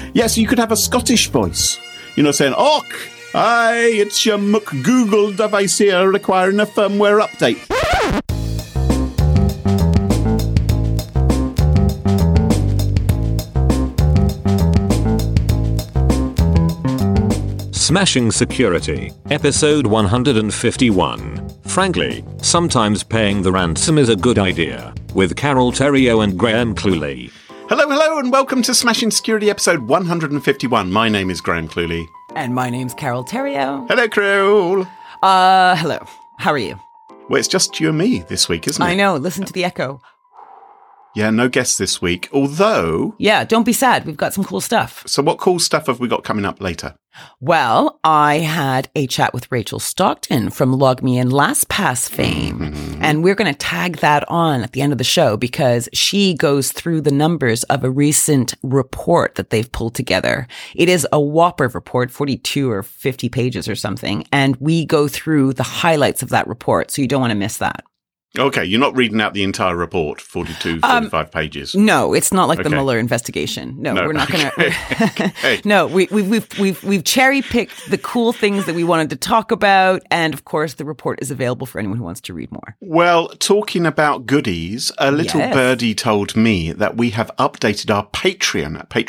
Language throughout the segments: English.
Yes, you could have a Scottish voice. Saying, "Och, aye, it's your Google device here requiring a firmware update." Smashing Security, episode 151. Frankly, sometimes paying the ransom is a good idea, with Carol Theriault and Graham Cluley. Hello, and welcome to Smashing Security, episode 151. My name is Graham Cluley. And my name's Carol Theriault. Hello, Carol. Hello. How are you? Well, it's just you and me this week, isn't it? I know. Listen to the echo. Yeah, no guests this week, although... Yeah, don't be sad. We've got some cool stuff. So what cool stuff have we got coming up later? Well, I had a chat with Rachel Stockton from LogMe and LastPass fame. Mm-hmm. And we're going to tag that on at the end of the show because she goes through the numbers of a recent report that they've pulled together. It is a whopper report, 42 or 50 pages or something. And we go through the highlights of that report. So you don't want to miss that. Okay, you're not reading out the entire report, 42, 45 pages. No, it's not like the Mueller investigation. No, we're not going to. Okay. No, we've cherry picked the cool things that we wanted to talk about, and of course, the report is available for anyone who wants to read more. Well, talking about goodies, a little birdie told me that we have updated our Patreon at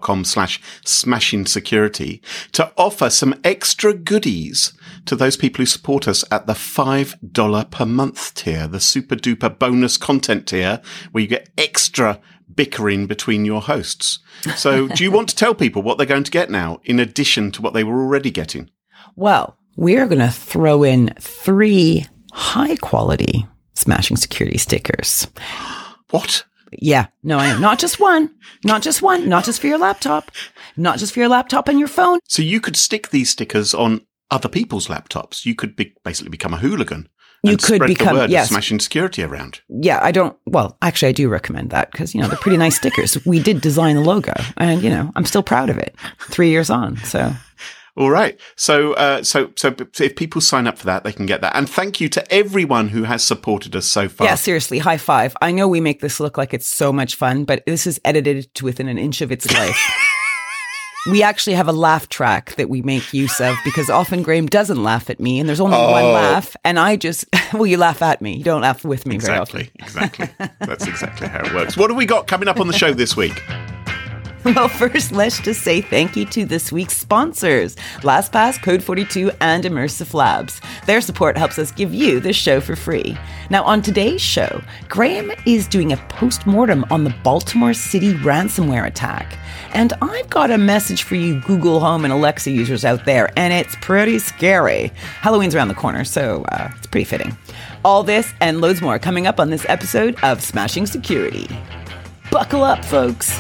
patreon.com/smashingsecurity to offer some extra goodies to those people who support us at the $5 per month tier, the super duper bonus content tier, where you get extra bickering between your hosts. So do you want to tell people what they're going to get now, in addition to what they were already getting? Well, we're going to throw in 3 high quality Smashing Security stickers. What? Yeah, no, I am. Not just one, not just for your laptop, not just for your laptop and your phone. So you could stick these stickers on other people's laptops. You could basically become a hooligan. You could become, the word of Smashing Security around. Yeah, I do recommend that because, they're pretty nice stickers. We did design the logo and, I'm still proud of it 3 years on. So. All right. So if people sign up for that, they can get that. And thank you to everyone who has supported us so far. Yeah, seriously, high five. I know we make this look like it's so much fun, but this is edited to within an inch of its life. We actually have a laugh track that we make use of because often Graham doesn't laugh at me and there's only one laugh and I just, you laugh at me. You don't laugh with me very often. Exactly. That's exactly how it works. What have we got coming up on the show this week? Well, first, let's just say thank you to this week's sponsors, LastPass, Code 42, and Immersive Labs. Their support helps us give you this show for free. Now, on today's show, Graham is doing a post-mortem on the Baltimore City ransomware attack. And I've got a message for you Google Home and Alexa users out there, and it's pretty scary. Halloween's around the corner, so it's pretty fitting. All this and loads more coming up on this episode of Smashing Security. Buckle up, folks.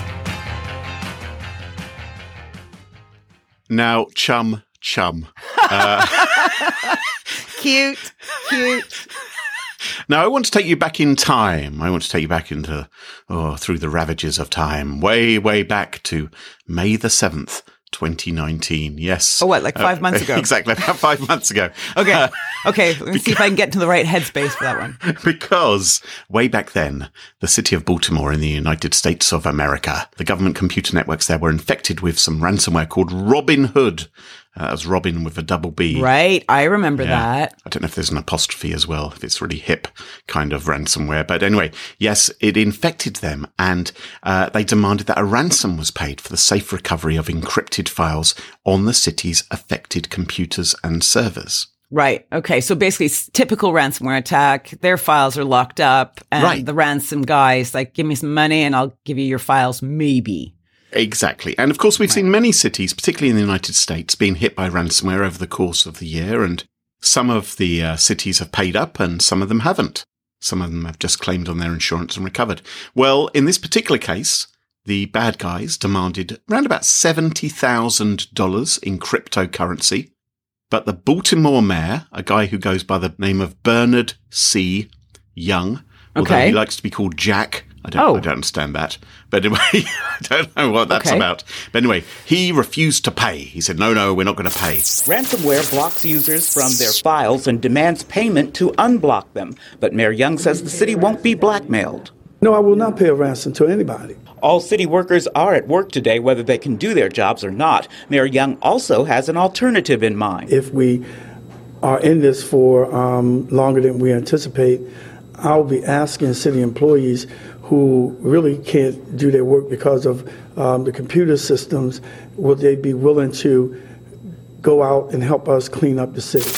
Now, chum. Cute. Now, I want to take you back in time. I want to take you back into, through the ravages of time, way, way back to May the 7th, 2019. Yes. Oh, what, like 5 months ago? Exactly, about 5 months ago. Okay, let me see if I can get to the right headspace for that one. Because way back then, the city of Baltimore in the United States of America, the government computer networks there were infected with some ransomware called Robin Hood. That was Robin with a double B. Right, I remember that. I don't know if there's an apostrophe as well, if it's really hip kind of ransomware. But anyway, yes, it infected them and they demanded that a ransom was paid for the safe recovery of encrypted files on the city's affected computers and servers. Right. Okay. So basically, it's typical ransomware attack. Their files are locked up and the ransom guy is like, give me some money and I'll give you your files, maybe. Exactly. And of course, we've seen many cities, particularly in the United States, being hit by ransomware over the course of the year. And some of the cities have paid up and some of them haven't. Some of them have just claimed on their insurance and recovered. Well, in this particular case, the bad guys demanded around about $70,000 in cryptocurrency. But the Baltimore mayor, a guy who goes by the name of Bernard C. Young, although he likes to be called Jack, I don't understand that. But anyway, I don't know what that's about. But anyway, he refused to pay. He said, no, we're not going to pay. Ransomware blocks users from their files and demands payment to unblock them. But Mayor Young says the city won't be blackmailed. No, I will not pay a ransom to anybody. All city workers are at work today, whether they can do their jobs or not. Mayor Young also has an alternative in mind. If we are in this for longer than we anticipate, I'll be asking city employees who really can't do their work because of the computer systems, will they be willing to go out and help us clean up the city?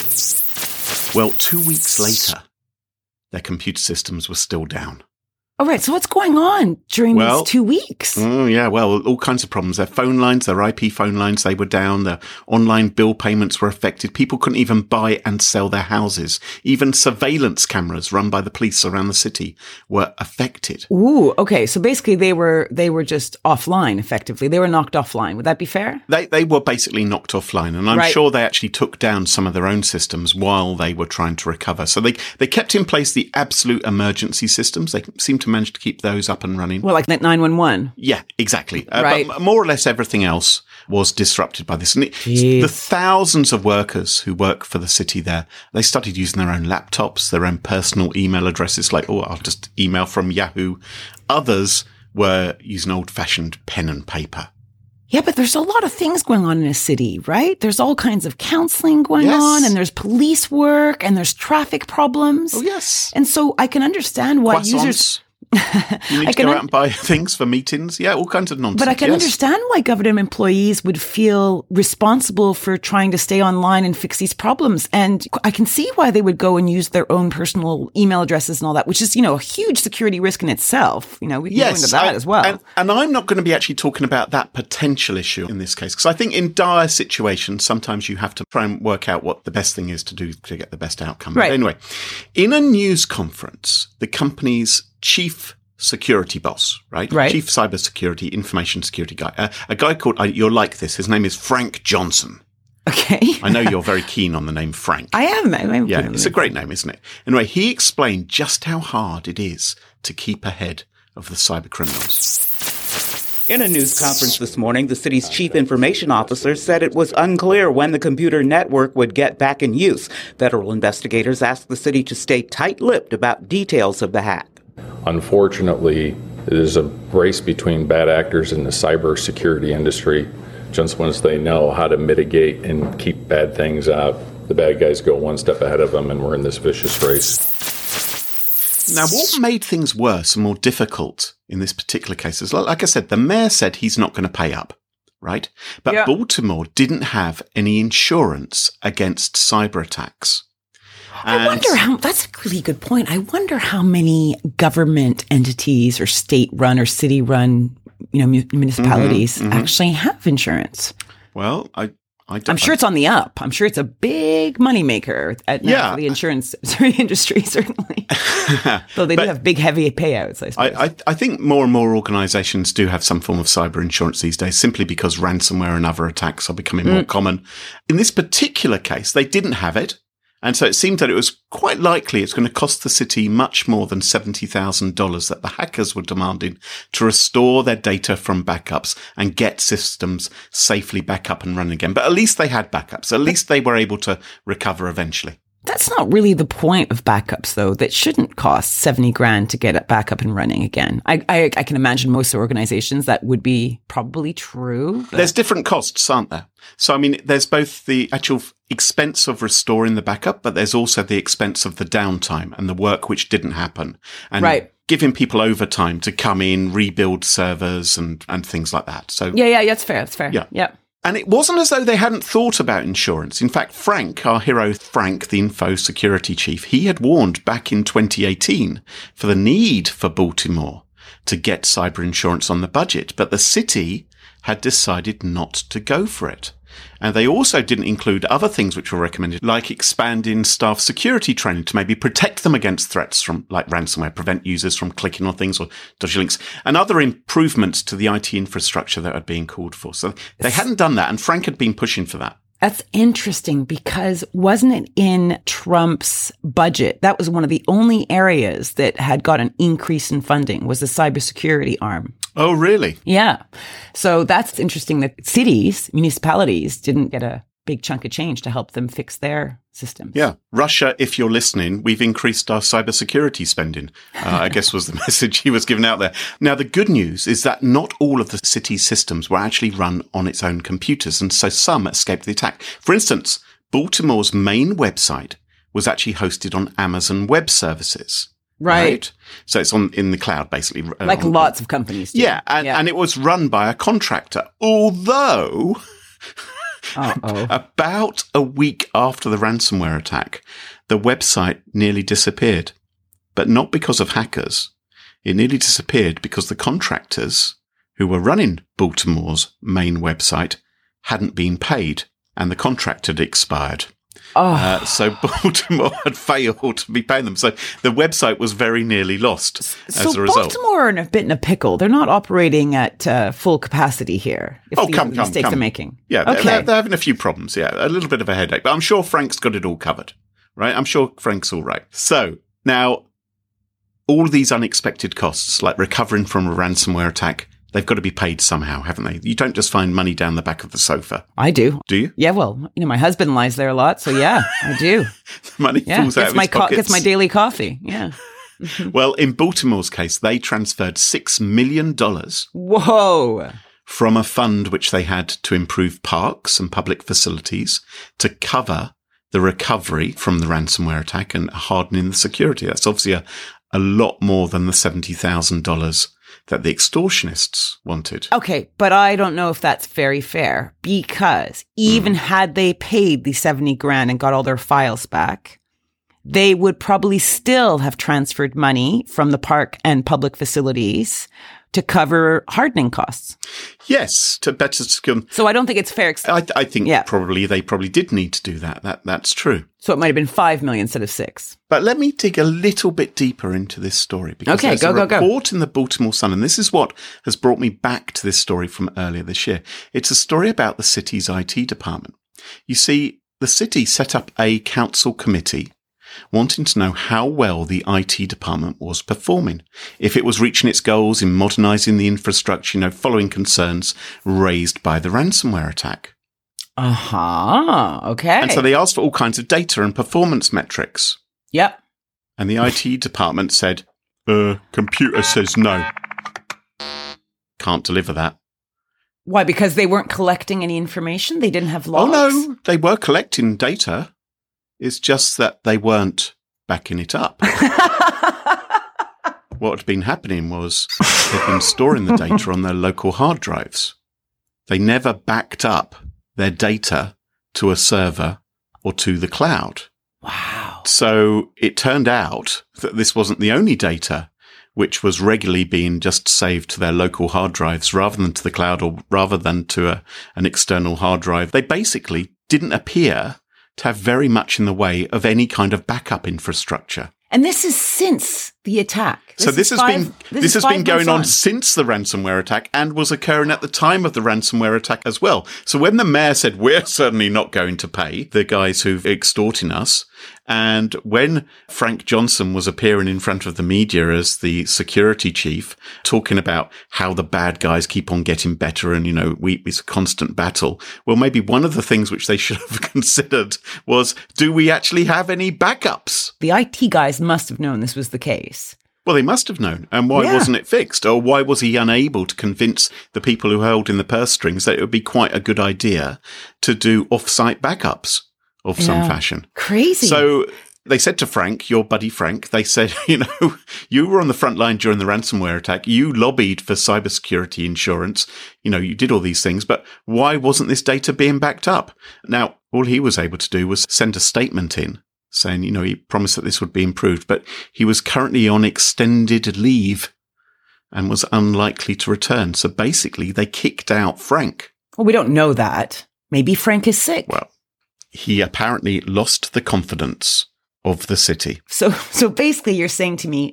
Well, 2 weeks later, their computer systems were still down. All right. So what's going on during these 2 weeks? Oh, yeah. Well, all kinds of problems. Their phone lines, their IP phone lines, they were down. Their online bill payments were affected. People couldn't even buy and sell their houses. Even surveillance cameras run by the police around the city were affected. Ooh, okay. So basically they were just offline, effectively. They were knocked offline. Would that be fair? They were basically knocked offline. And I'm sure they actually took down some of their own systems while they were trying to recover. So they kept in place the absolute emergency systems. They seemed to manage to keep those up and running. Well, like 911. Yeah, exactly. Right. But more or less everything else was disrupted by this. And the thousands of workers who work for the city there, they started using their own laptops, their own personal email addresses, like, I'll just email from Yahoo. Others were using old-fashioned pen and paper. Yeah, but there's a lot of things going on in a city, right? There's all kinds of counseling going on, and there's police work, and there's traffic problems. Oh, yes. And so I can understand why users... You need to go out and buy things for meetings. Yeah, all kinds of nonsense. But I can understand why government employees would feel responsible for trying to stay online and fix these problems. And I can see why they would go and use their own personal email addresses and all that, which is, a huge security risk in itself. We can go into that as well. And I'm not going to be actually talking about that potential issue in this case, because I think in dire situations, sometimes you have to try and work out what the best thing is to do to get the best outcome. Right. But anyway, in a news conference, the company's chief security boss, right? Chief cybersecurity, information security guy, a guy called, you'll like this, his name is Frank Johnson. Okay. I know you're very keen on the name Frank. I am. Yeah, it's a great name, isn't it? Anyway, he explained just how hard it is to keep ahead of the cyber criminals. In a news conference this morning, the city's chief information officer said it was unclear when the computer network would get back in use. Federal investigators asked the city to stay tight-lipped about details of the hack. Unfortunately, it is a race between bad actors in the cybersecurity industry. Just once they know how to mitigate and keep bad things out, the bad guys go one step ahead of them, and we're in this vicious race. Now, what made things worse and more difficult in this particular case is, like I said, the mayor said he's not going to pay up, right? But Baltimore didn't have any insurance against cyber attacks. I wonder that's a really good point. I wonder how many government entities or state-run or city-run, municipalities actually have insurance. Well, I'm sure it's on the up. I'm sure it's a big moneymaker for the insurance industry, certainly. Though they do have big, heavy payouts, I suppose. I think more and more organizations do have some form of cyber insurance these days, simply because ransomware and other attacks are becoming more common. In this particular case, they didn't have it. And so it seemed that it was quite likely it's going to cost the city much more than $70,000 that the hackers were demanding to restore their data from backups and get systems safely back up and running again. But at least they had backups. At least they were able to recover eventually. That's not really the point of backups, though. That shouldn't cost $70,000 to get it back up and running again. I can imagine most organizations that would be probably true. But... There's different costs, aren't there? So, there's both the actual expense of restoring the backup, but there's also the expense of the downtime and the work which didn't happen. And giving people overtime to come in, rebuild servers and things like that. So yeah, that's fair. That's fair. Yeah. And it wasn't as though they hadn't thought about insurance. In fact, Frank, our hero Frank, the info security chief, he had warned back in 2018 for the need for Baltimore to get cyber insurance on the budget. But the city had decided not to go for it. And they also didn't include other things which were recommended, like expanding staff security training to maybe protect them against threats from like ransomware, prevent users from clicking on things or dodgy links, and other improvements to the IT infrastructure that are being called for. So they hadn't done that, and Frank had been pushing for that. That's interesting because wasn't it in Trump's budget? That was one of the only areas that had got an increase in funding was the cybersecurity arm. Oh, really? Yeah. So that's interesting that cities, municipalities didn't get a big chunk of change to help them fix their systems. Yeah. Russia, if you're listening, we've increased our cybersecurity spending, I guess was the message he was giving out there. Now, the good news is that not all of the city's systems were actually run on its own computers, and so some escaped the attack. For instance, Baltimore's main website was actually hosted on Amazon Web Services. Right. So it's in the cloud, basically. Like lots of companies do. Yeah. And it was run by a contractor, although... About a week after the ransomware attack, the website nearly disappeared. But not because of hackers. It nearly disappeared because the contractors who were running Baltimore's main website hadn't been paid, and the contract had expired. So Baltimore had failed to be paying them. So the website was very nearly lost as a result. Baltimore are in a bit in a pickle. They're not operating at full capacity here. Come. Mistakes they're making. Yeah, okay. They're having a few problems. Yeah, a little bit of a headache. But I'm sure Frank's got it all covered, right? I'm sure Frank's all right. So now, all these unexpected costs, like recovering from a ransomware attack, they've got to be paid somehow, haven't they? You don't just find money down the back of the sofa. I do. Do you? Yeah, well, my husband lies there a lot, so yeah, I do. Money falls out of his pockets. Gets my daily coffee, yeah. Well, in Baltimore's case, they transferred $6 million Whoa! from a fund which they had to improve parks and public facilities to cover the recovery from the ransomware attack and hardening the security. That's obviously a lot more than the $70,000 that the extortionists wanted. Okay, but I don't know if that's very fair, because even had they paid the 70 grand and got all their files back, they would probably still have transferred money from the park and public facilities to cover hardening costs. Yes, to better secure. So I don't think it's fair. I think they probably did need to do that. That's true. So it might have been 5 million instead of 6. But let me dig a little bit deeper into this story, because there's a report in the Baltimore Sun, and this is what has brought me back to this story from earlier this year. It's a story about the city's IT department. You see, the city set up a council committee wanting to know how well the IT department was performing, if it was reaching its goals in modernising the infrastructure, following concerns raised by the ransomware attack. Okay. And so they asked for all kinds of data and performance metrics. Yep. And the IT department said, computer says no. Can't deliver that. Why? Because they weren't collecting any information? They didn't have logs? Oh, no. They were collecting data. It's just that they weren't backing it up. What had been happening was they'd been storing the data on their local hard drives. They never backed up their data to a server or to the cloud. Wow. So it turned out that this wasn't the only data which was regularly being just saved to their local hard drives rather than to the cloud or rather than to an external hard drive. They basically didn't appear to have very much in the way of any kind of backup infrastructure. And this is since the attack. This has been going on since the ransomware attack and was occurring at the time of the ransomware attack as well. So when the mayor said, we're certainly not going to pay the guys who've extorting us, and when Frank Johnson was appearing in front of the media as the security chief, talking about how the bad guys keep on getting better and, it's a constant battle. Well, maybe one of the things which they should have considered was, do we actually have any backups? The IT guys must have known this was the case. Well, they must have known. And why wasn't it fixed? Or why was he unable to convince the people who held in the purse strings that it would be quite a good idea to do off-site backups of some fashion? Crazy. So they said to Frank, your buddy Frank, they said, you were on the front line during the ransomware attack. You lobbied for cybersecurity insurance. You did all these things. But why wasn't this data being backed up? Now, all he was able to do was send a statement in saying, he promised that this would be improved, but he was currently on extended leave and was unlikely to return. So basically, they kicked out Frank. Well, we don't know that. Maybe Frank is sick. Well, he apparently lost the confidence of the city. So basically, you're saying to me,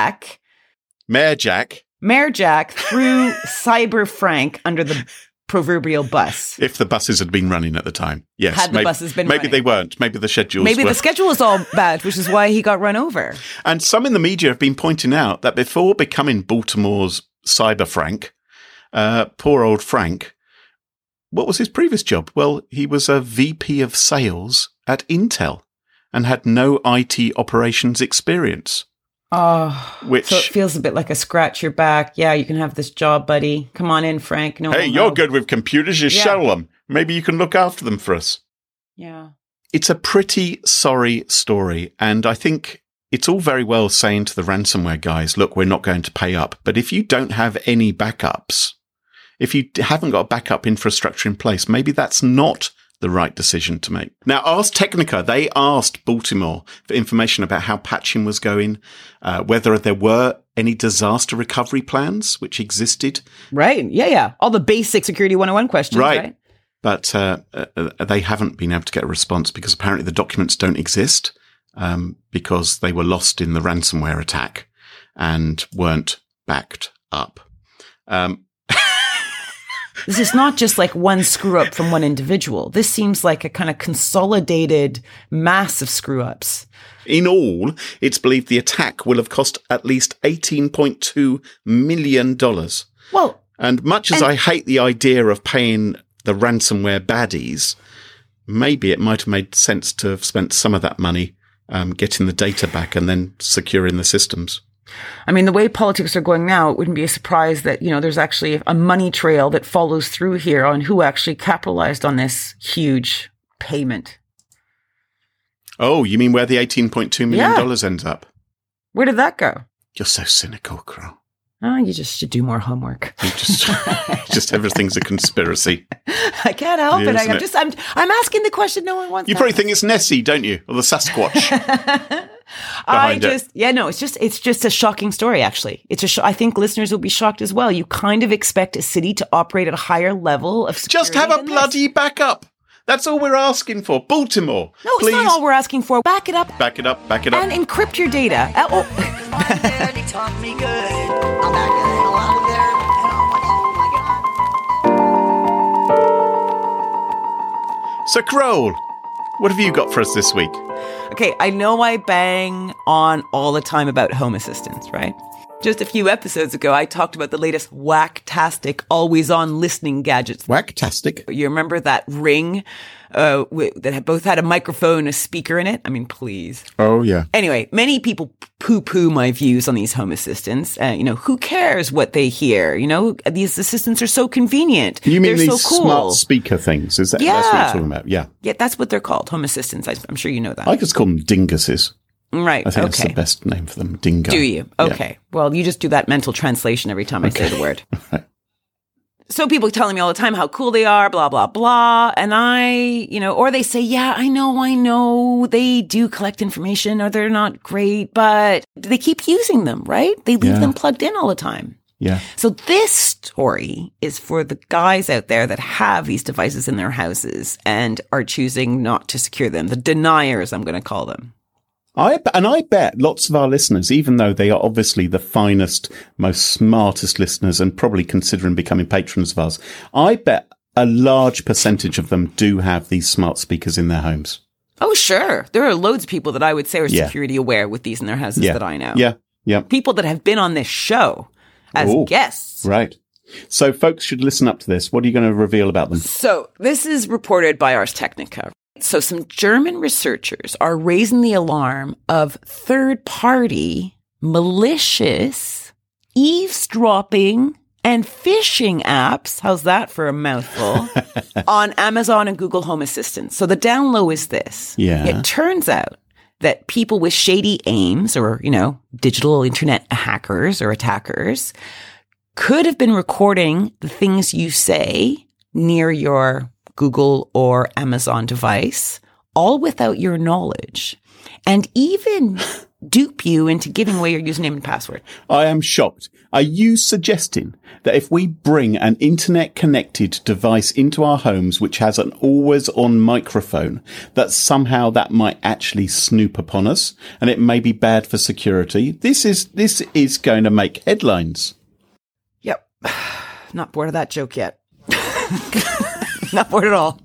Mayor Jack threw Cyber Frank under the proverbial bus. If the buses had been running at the time, yes. Had the buses been running. Maybe they weren't. Maybe the schedules Maybe were. the schedule was all bad, which is why he got run over. And some in the media have been pointing out that before becoming Baltimore's Cyber Frank, poor old Frank what was his previous job? Well, he was a VP of sales at Intel and had no IT operations experience. Oh, which, so it feels a bit like a scratch your back. Yeah, you can have this job, buddy. Come on in, Frank. No, hey, you're good with computers. You Yeah. show them. Maybe you can look after them for us. Yeah. It's a pretty sorry story. And I think it's all very well saying to the ransomware guys, look, we're not going to pay up. But if you don't have any backups, if you haven't got backup infrastructure in place, maybe that's not the right decision to make. Now, Ars Technica, they asked Baltimore for information about how patching was going, whether there were any disaster recovery plans which existed. Right. Yeah. All the basic Security 101 questions, right? But they haven't been able to get a response because apparently the documents don't exist because they were lost in the ransomware attack and weren't backed up. This is not just like one screw up from one individual. This seems like a kind of consolidated mass of screw ups. In all, it's believed the attack will have cost at least $18.2 million. Well, and much as I hate the idea of paying the ransomware baddies, maybe it might have made sense to have spent some of that money getting the data back and then securing the systems. I mean, the way politics are going now, it wouldn't be a surprise that, there's actually a money trail that follows through here on who actually capitalized on this huge payment. Oh, you mean where the $18.2 million ends up? Where did that go? You're so cynical, Carol. Oh, you just should do more homework. You just everything's a conspiracy. I can't help Yeah, it. I'm asking the question no one wants. You probably think it's Nessie, don't you? Or the Sasquatch. It's just a shocking story, actually. I think listeners will be shocked as well. You kind of expect a city to operate at a higher level of security. Just have a bloody backup. That's all we're asking for. Baltimore. No, please. It's not all we're asking for. Back it up. Back it up. Back it up. And encrypt your data. So, Carol, what have you got for us this week? Okay, I know I bang on all the time about Home Assistants, right? Just a few episodes ago, I talked about the latest whacktastic always-on listening gadgets. Whacktastic? You remember that Ring that both had a microphone and a speaker in it? I mean, please. Oh, yeah. Anyway, many people poo-poo my views on these Home Assistants. Who cares what they hear? These assistants are so convenient. You mean they're these so cool. smart speaker things? Is that Yeah. That's what you're talking about? Yeah. Yeah, that's what they're called, Home Assistants. I'm sure you know that. I just call them dinguses. Right. I think that's the best name for them. Dingo. Do you? Okay. Yeah. Well, you just do that mental translation every time I say the word. Right. So people telling me all the time how cool they are, blah, blah, blah. And or they say, yeah, I know they do collect information or they're not great, but they keep using them, right? They leave them plugged in all the time. Yeah. So this story is for the guys out there that have these devices in their houses and are choosing not to secure them. The deniers, I'm going to call them. I bet lots of our listeners, even though they are obviously the finest, most smartest listeners and probably considering becoming patrons of ours, I bet a large percentage of them do have these smart speakers in their homes. Oh, sure. There are loads of people that I would say are security aware with these in their houses that I know. Yeah. People that have been on this show as guests. Right. So folks should listen up to this. What are you going to reveal about them? So this is reported by Ars Technica. So some German researchers are raising the alarm of third-party, malicious, eavesdropping, and phishing apps. How's that for a mouthful? On Amazon and Google Home Assistant. So the down low is this. Yeah. It turns out that people with shady aims or, digital internet hackers or attackers could have been recording the things you say near your Google or Amazon device, all without your knowledge, and even dupe you into giving away your username and password. I am shocked. Are you suggesting that if we bring an internet-connected device into our homes which has an always-on microphone, that somehow that might actually snoop upon us, and it may be bad for security? This is going to make headlines. Yep. Not bored of that joke yet. Not bored at all.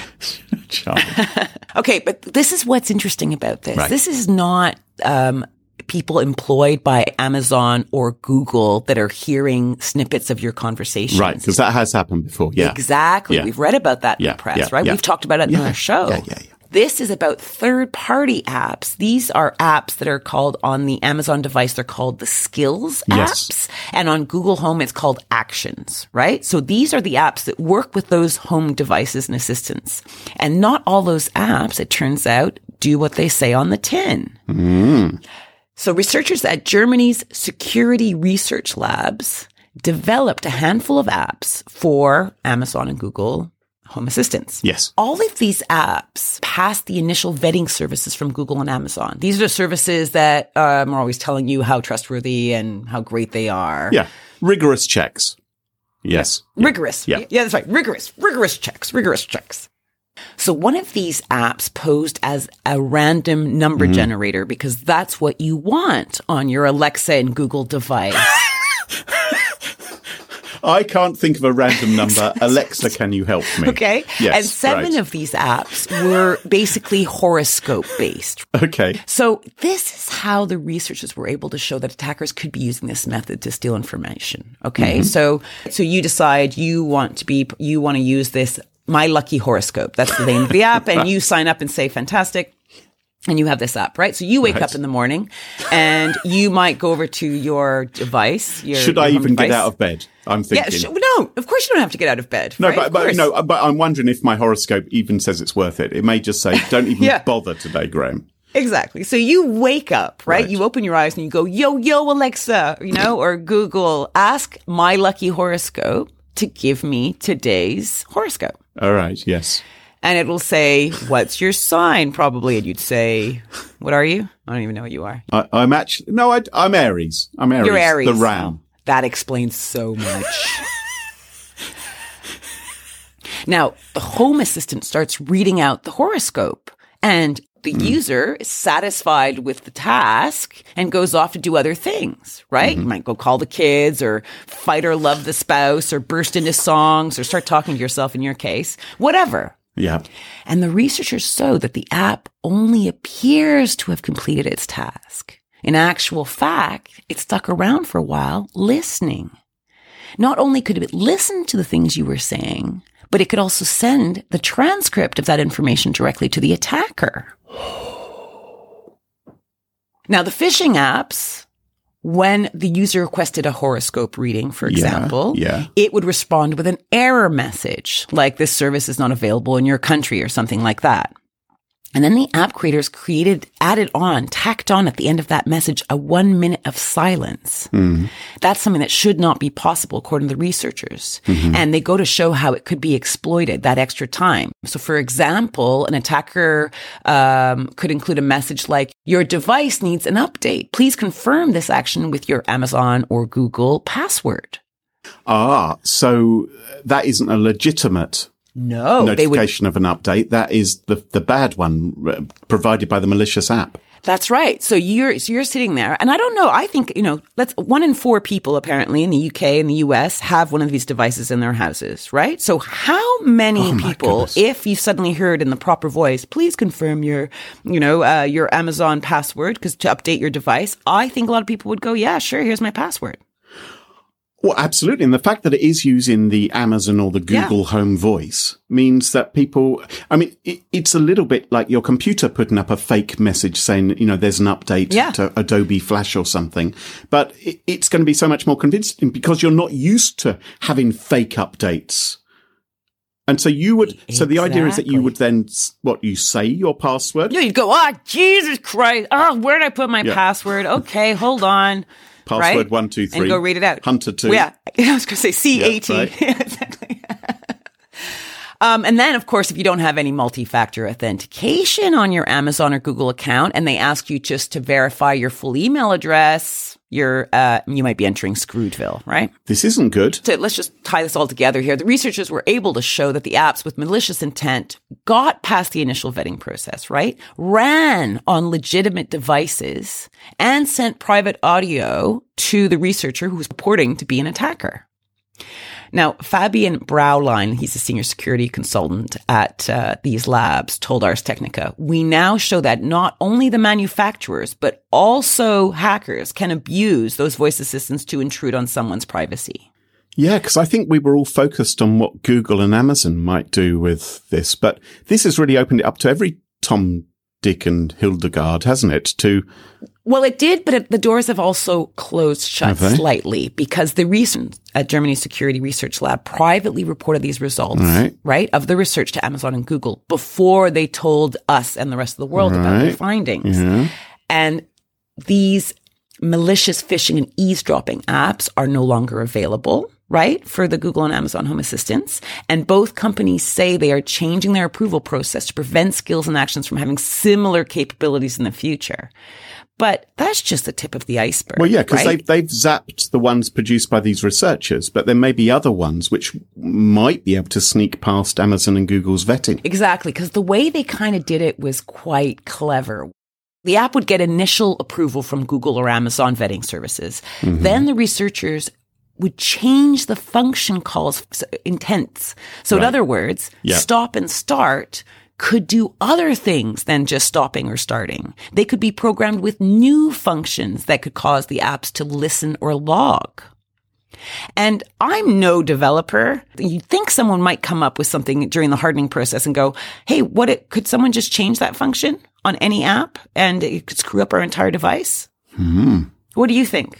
Charming. Okay, but this is what's interesting about this. Right. This is not people employed by Amazon or Google that are hearing snippets of your conversations. Right, because that has happened before. Yeah. Exactly. Yeah. We've read about that in the press, right? Yeah. We've talked about it in our show. Yeah. This is about third-party apps. These are apps that are called on the Amazon device. They're called the Skills apps. Yes. And on Google Home, it's called Actions, right? So these are the apps that work with those home devices and assistants. And not all those apps, it turns out, do what they say on the tin. So researchers at Germany's Security Research Labs developed a handful of apps for Amazon and Google Home Assistants. Yes. All of these apps pass the initial vetting services from Google and Amazon. These are the services that are always telling you how trustworthy and how great they are. Yeah. Rigorous checks. Yes. Rigorous. Yeah. Yeah, that's right. Rigorous checks. So one of these apps posed as a random number generator because that's what you want on your Alexa and Google device. I can't think of a random number. Alexa, can you help me? Okay. Yes, and 7 of these apps were basically horoscope based. Okay. So this is how the researchers were able to show that attackers could be using this method to steal information. Okay. So you decide you want to use this My Lucky Horoscope. That's the name of the app. And you sign up and say, fantastic. And you have this app, right? So you wake up in the morning and you might go over to your device. Should I even get out of bed? I'm thinking. Yeah, no, of course you don't have to get out of bed. No, right? but I'm wondering if my horoscope even says it's worth it. It may just say, don't even bother today, Graham. Exactly. So you wake up, right? You open your eyes and you go, yo, Alexa, or Google, ask My Lucky Horoscope to give me today's horoscope. All right. Yes. And it will say, what's your sign? Probably. And you'd say, what are you? I don't even know what you are. I'm Aries. I'm Aries. You're Aries. The ram. That explains so much. Now, the Home Assistant starts reading out the horoscope and the user is satisfied with the task and goes off to do other things, right? You might go call the kids or fight or love the spouse or burst into songs or start talking to yourself in your case, whatever. Yeah. And the researchers show that the app only appears to have completed its task. In actual fact, it stuck around for a while listening. Not only could it listen to the things you were saying, but it could also send the transcript of that information directly to the attacker. Now, the phishing apps, when the user requested a horoscope reading, for example, it would respond with an error message, like this service is not available in your country or something like that. And then the app creators tacked on at the end of that message a 1 minute of silence. That's something that should not be possible, according to the researchers. And they go to show how it could be exploited, that extra time. So, for example, an attacker could include a message like, your device needs an update. Please confirm this action with your Amazon or Google password. So that isn't a legitimate notification of an update. That is the bad one provided by the malicious app. That's right. So you're sitting there, and I don't know. I think 1 in 4 people apparently in the UK and the US have one of these devices in their houses, right? So how many people, if you suddenly heard in the proper voice, please confirm your Amazon password because to update your device, I think a lot of people would go, yeah, sure, here's my password. Well, absolutely. And the fact that it is using the Amazon or the Google Home voice means that people, it's a little bit like your computer putting up a fake message saying, there's an update to Adobe Flash or something. But it's going to be so much more convincing because you're not used to having fake updates. And so so the idea is that you would then, you say your password? Yeah, you'd go, Jesus Christ. Where did I put my password? Okay, hold on. Password 1, 2, 3. And go read it out. Hunter 2. Yeah. I was going to say C-A-T. Yeah, right. Yeah, exactly. And then, of course, if you don't have any multi-factor authentication on your Amazon or Google account and they ask you just to verify your full email address, you might be entering Scroodville, right? This isn't good. So let's just tie this all together here. The researchers were able to show that the apps with malicious intent got past the initial vetting process, right? Ran on legitimate devices and sent private audio to the researcher who was purporting to be an attacker. Now, Fabian Braulein, he's a senior security consultant at these labs, told Ars Technica, we now show that not only the manufacturers, but also hackers can abuse those voice assistants to intrude on someone's privacy. Yeah, because I think we were all focused on what Google and Amazon might do with this, but this has really opened it up to every Tom, Dick and Hildegard, hasn't it? Well, it did, but the doors have also closed shut slightly because the recent Germany's Security Research Lab privately reported these results, right, of the research to Amazon and Google before they told us and the rest of the world about their findings. Yeah. And these malicious phishing and eavesdropping apps are no longer available, right, for the Google and Amazon Home Assistants. And both companies say they are changing their approval process to prevent skills and actions from having similar capabilities in the future. But that's just the tip of the iceberg. Well, yeah, because they've zapped the ones produced by these researchers, but there may be other ones which might be able to sneak past Amazon and Google's vetting. Exactly, because the way they kind of did it was quite clever. The app would get initial approval from Google or Amazon vetting services. Mm-hmm. Then the researchers would change the function calls intents. So in other words, stop and start could do other things than just stopping or starting. They could be programmed with new functions that could cause the apps to listen or log. And I'm no developer. You'd think someone might come up with something during the hardening process and go, hey, could someone just change that function on any app and it could screw up our entire device? What do you think?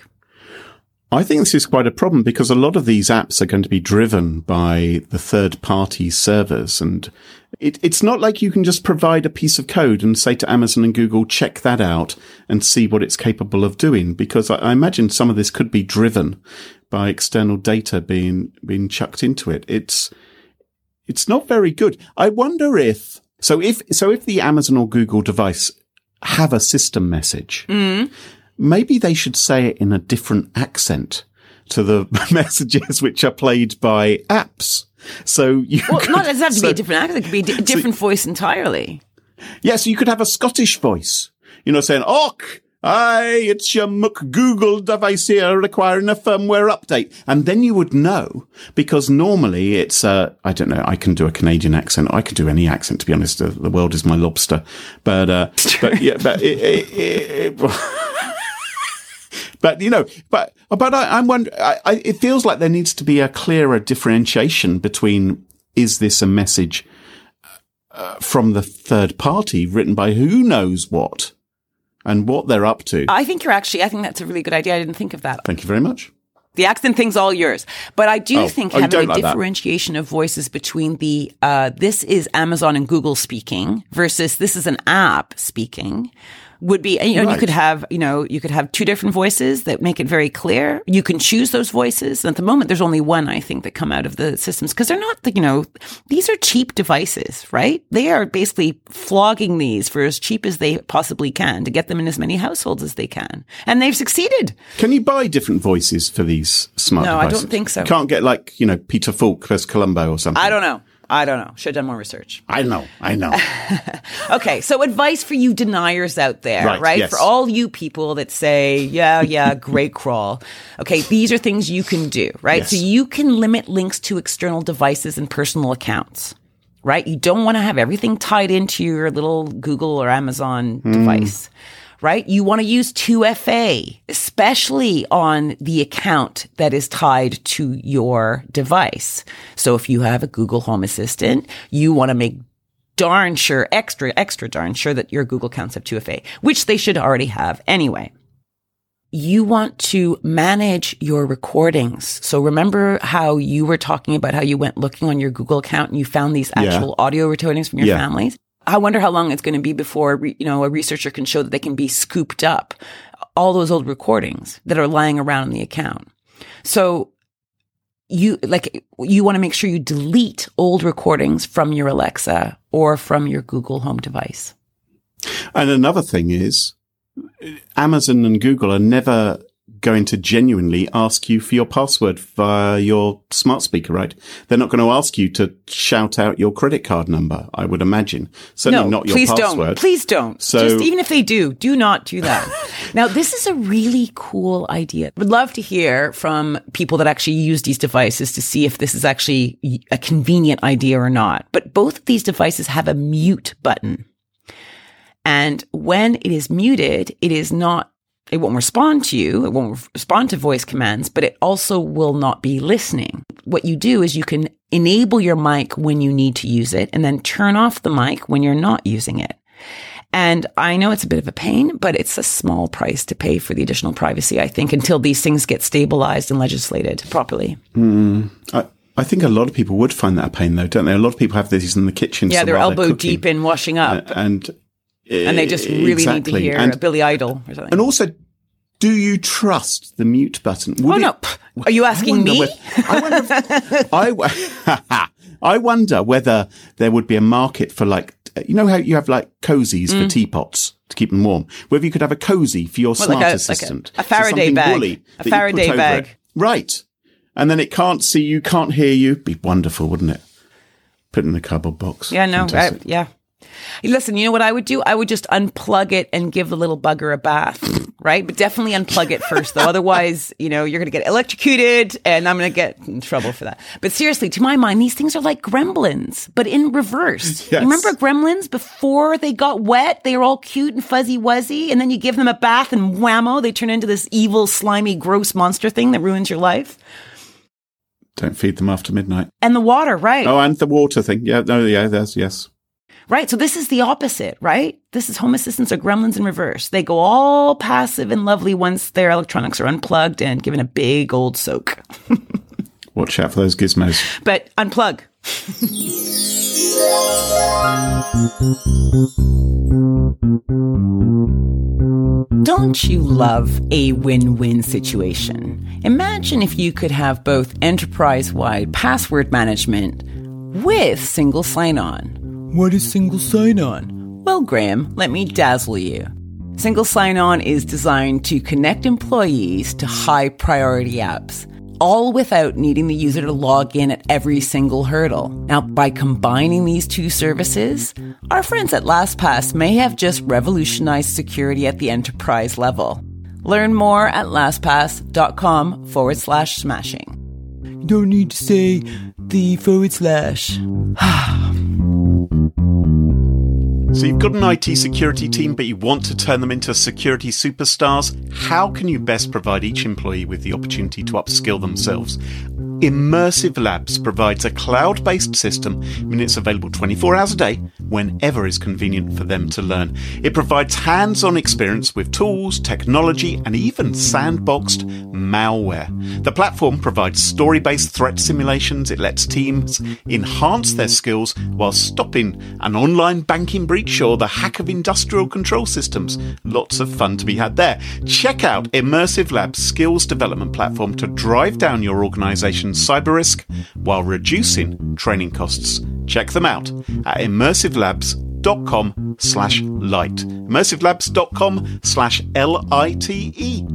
I think this is quite a problem because a lot of these apps are going to be driven by the third-party servers. And it's not like you can just provide a piece of code and say to Amazon and Google, check that out and see what it's capable of doing. Because I imagine some of this could be driven by external data being chucked into it. It's not very good. I wonder if the Amazon or Google device have a system message, maybe they should say it in a different accent to the messages which are played by apps. So not doesn't have to be a different accent. It could be a different voice entirely. Yeah, so you could have a Scottish voice, saying, "Och, aye, it's your Google device here requiring a firmware update." And then you would know, because normally it's, I don't know, I can do a Canadian accent. I could do any accent, to be honest. The world is my lobster. But I'm wondering, it feels like there needs to be a clearer differentiation between, is this a message from the third party written by who knows what and what they're up to? I think that's a really good idea. I didn't think of that. Thank you very much. The accent thing's all yours. But I do think having a differentiation of voices between the, this is Amazon and Google speaking versus this is an app speaking would be, you could have two different voices that make it very clear. You can choose those voices. And at the moment, there's only one, I think, that come out of the systems because they're not, these are cheap devices, right? They are basically flogging these for as cheap as they possibly can to get them in as many households as they can. And they've succeeded. Can you buy different voices for these smart devices? No, I don't think so. You can't get Peter Falk versus Columbo or something. I don't know. Should have done more research. I know. Okay. So advice for you deniers out there, right? Yes. For all you people that say, yeah, great crawl. Okay. These are things you can do, right? Yes. So you can limit links to external devices and personal accounts, right? You don't want to have everything tied into your little Google or Amazon device. Right? You want to use 2FA, especially on the account that is tied to your device. So if you have a Google Home Assistant, you want to make darn sure, extra darn sure that your Google accounts have 2FA, which they should already have anyway. You want to manage your recordings. So remember how you were talking about how you went looking on your Google account and you found these actual audio recordings from your families? I wonder how long it's going to be before, a researcher can show that they can be scooped up, all those old recordings that are lying around in the account. So you want to make sure you delete old recordings from your Alexa or from your Google Home device. And another thing is Amazon and Google are never going to genuinely ask you for your password via your smart speaker, right? They're not going to ask you to shout out your credit card number, I would imagine. Certainly not your password. Please don't. So, just even if they do not do that. Now, this is a really cool idea. Would love to hear from people that actually use these devices to see if this is actually a convenient idea or not. But both of these devices have a mute button. And when it is muted, it won't respond to you. It won't respond to voice commands, but it also will not be listening. What you do is you can enable your mic when you need to use it and then turn off the mic when you're not using it. And I know it's a bit of a pain, but it's a small price to pay for the additional privacy, I think, until these things get stabilized and legislated properly. I think a lot of people would find that a pain, though, don't they? A lot of people have these in the kitchen. Yeah, they're elbow deep in washing up. And they just really need to hear Billy Idol or something. And also, do you trust the mute button? No. Are you asking me? I wonder whether there would be a market for, like, you know how you have like cozies for teapots to keep them warm? Whether you could have a cozy for your smart assistant. Like a Faraday bag. A Faraday bag. Right. And then it can't see you, can't hear you. Be wonderful, wouldn't it? Put it in a cardboard box. Yeah, no, yeah. Listen, you know what I would do? I would just unplug it and give the little bugger a bath, right? But definitely unplug it first, though. Otherwise, you're going to get electrocuted and I'm going to get in trouble for that. But seriously, to my mind, these things are like gremlins, but in reverse. Yes. You remember gremlins before they got wet? They were all cute and fuzzy-wuzzy. And then you give them a bath and whammo, they turn into this evil, slimy, gross monster thing that ruins your life. Don't feed them after midnight. And the water, right? Oh, and the water thing. Yeah, no, yeah, yes. Right. So this is the opposite, right? This is Home Assistants or gremlins in reverse. They go all passive and lovely once their electronics are unplugged and given a big old soak. Watch out for those gizmos. But unplug. Don't you love a win-win situation? Imagine if you could have both enterprise-wide password management with single sign-on. What is single sign-on? Well, Graham, let me dazzle you. Single sign-on is designed to connect employees to high-priority apps, all without needing the user to log in at every single hurdle. Now, by combining these two services, our friends at LastPass may have just revolutionized security at the enterprise level. Learn more at lastpass.com/smashing. You don't need to say the /. So you've got an IT security team, but you want to turn them into security superstars. How can you best provide each employee with the opportunity to upskill themselves? Immersive Labs provides a cloud-based system, meaning it's available 24 hours a day, whenever is convenient for them to learn. It provides hands-on experience with tools, technology, and even sandboxed malware. The platform provides story-based threat simulations. It lets teams enhance their skills while stopping an online banking breach or the hack of industrial control systems. Lots of fun to be had there. Check out Immersive Labs' skills development platform to drive down your organization's cyber risk while reducing training costs. Check them out at immersivelabs.com/lite. immersivelabs.com/LITE.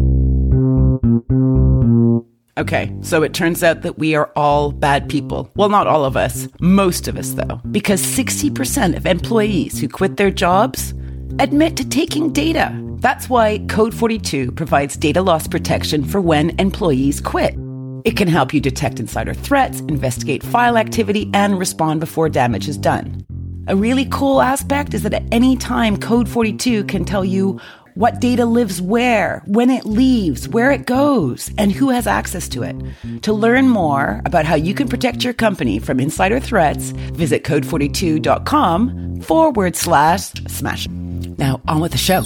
Okay, so it turns out that we are all bad people. Well, not all of us. Most of us, though. Because 60% of employees who quit their jobs admit to taking data. That's why Code 42 provides data loss protection for when employees quit. It can help you detect insider threats, investigate file activity, and respond before damage is done. A really cool aspect is that at any time, Code 42 can tell you what data lives where, when it leaves, where it goes, and who has access to it. To learn more about how you can protect your company from insider threats, visit code42.com/smash. Now, on with the show.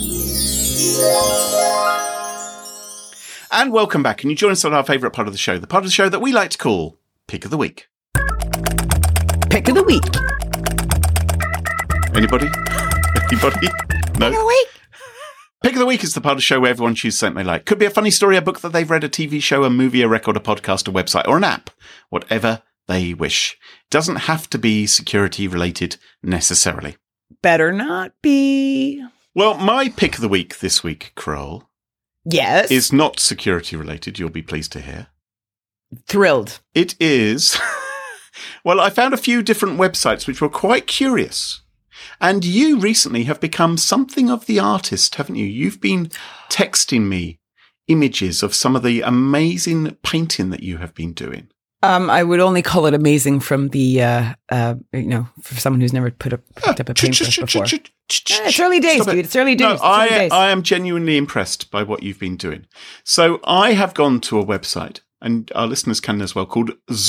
And welcome back. And you join us on our favourite part of the show, the part of the show that we like to call Pick of the Week. Pick of the Week. Anybody? Anybody? No? Pick of the Week. Pick of the Week is the part of the show where everyone chooses something they like. Could be a funny story, a book that they've read, a TV show, a movie, a record, a podcast, a website, or an app. Whatever they wish. It doesn't have to be security related necessarily. Better not be. Well, my pick of the week this week, Kroll, Yes. is not security related, you'll be pleased to hear. Thrilled. It is. Well, I found a few different websites which were quite curious. And you recently have become something of the artist, haven't you? You've been texting me images of some of the amazing painting that you have been doing. I would only call it amazing from the, for someone who's never picked up a paintbrush before. It's early days, dude. It's early days. No, It's early days. I am genuinely impressed by what you've been doing. So I have gone to a website, and our listeners can as well, called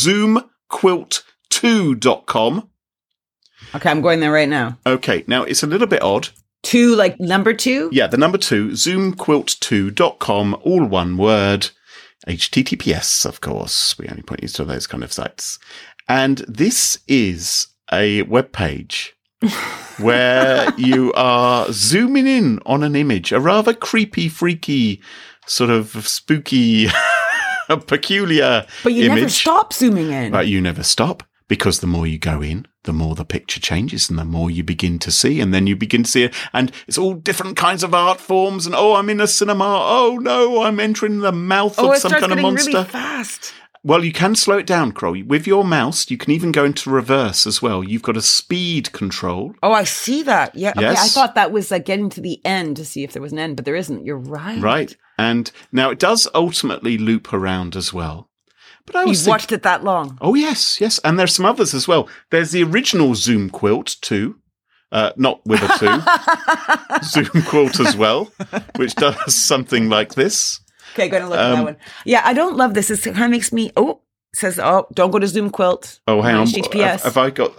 zoomquilt2.com. Okay, I'm going there right now. Okay, now it's a little bit odd. 2, like number 2? Yeah, the number 2, zoomquilt2.com, all one word. HTTPS, of course. We only point you to those kind of sites. And this is a web page where you are zooming in on an image, a rather creepy, freaky, sort of spooky, peculiar But you image. never stop zooming in. But you never stop, because the more you go in, the more the picture changes and the more you begin to see. And then you begin to see it. And it's all different kinds of art forms. And, I'm in a cinema. Oh, no, I'm entering the mouth of some kind of monster. Really fast. Well, you can slow it down, Crow. With your mouse, you can even go into reverse as well. You've got a speed control. Oh, I see that. Yeah. Yes. Okay, I thought that was like getting to the end to see if there was an end, but there isn't. You're right. Right. And now it does ultimately loop around as well. But I was You've watched it that long. Oh, yes. And there's some others as well. There's the original Zoom Quilt 2. Not with a 2. Zoom Quilt as well, which does something like this. Okay, going to look at that one. Yeah, I don't love this. It kind of makes me. Says don't go to Zoom Quilt. Oh, hang on. HTTPS. Have I got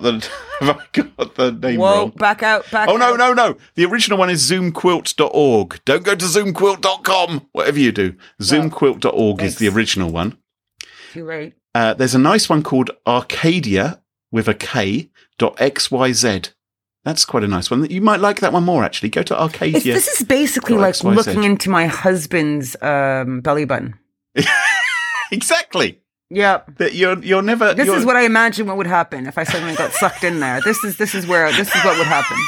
the name wrong? Back out. Oh, no. The original one is zoomquilt.org. Don't go to zoomquilt.com. Whatever you do. Zoomquilt.org is the original one. You're right. There's a nice one called Arcadia with a K.xyz. That's quite a nice one. You might like that one more, actually. Go to Arcadia. This is basically like looking into my husband's belly button. Exactly. Yeah. You're never. This is what I imagine what would happen if I suddenly got sucked in there. This is what would happen.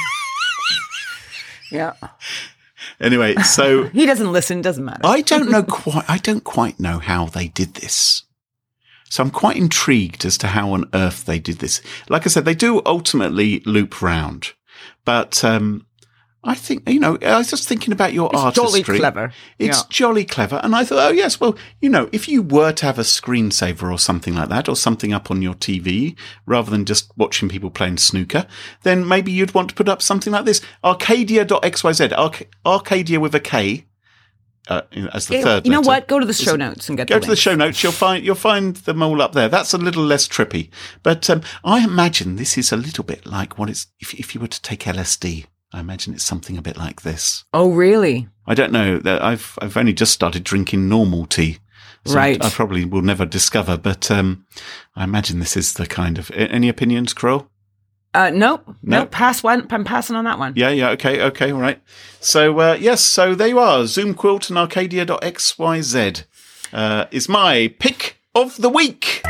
Yeah. Anyway, so he doesn't listen. Doesn't matter. I don't quite know how they did this. So I'm quite intrigued as to how on earth they did this. Like I said, they do ultimately loop round, but I think, I was just thinking about your artistry. It's jolly clever. It's jolly clever. And I thought, oh, yes, well, if you were to have a screensaver or something like that, or something up on your TV, rather than just watching people playing snooker, then maybe you'd want to put up something like this. Arcadia.xyz. Arcadia with a K. As the third You know letter. what? Go to the show notes and get Go to the show notes. You'll find them all up there. That's a little less trippy. But I imagine this is a little bit like what it's if you were to take LSD. I imagine it's something a bit like this. Oh, really? I don't know. I've only just started drinking normal tea. So right. I probably will never discover. But I imagine this is the kind of... Any opinions, Kroll? Nope. Pass one. I'm passing on that one. Yeah. Okay. All right. So, yes. So there you are. Zoom Quilt and Arcadia.xyz is my pick of the week.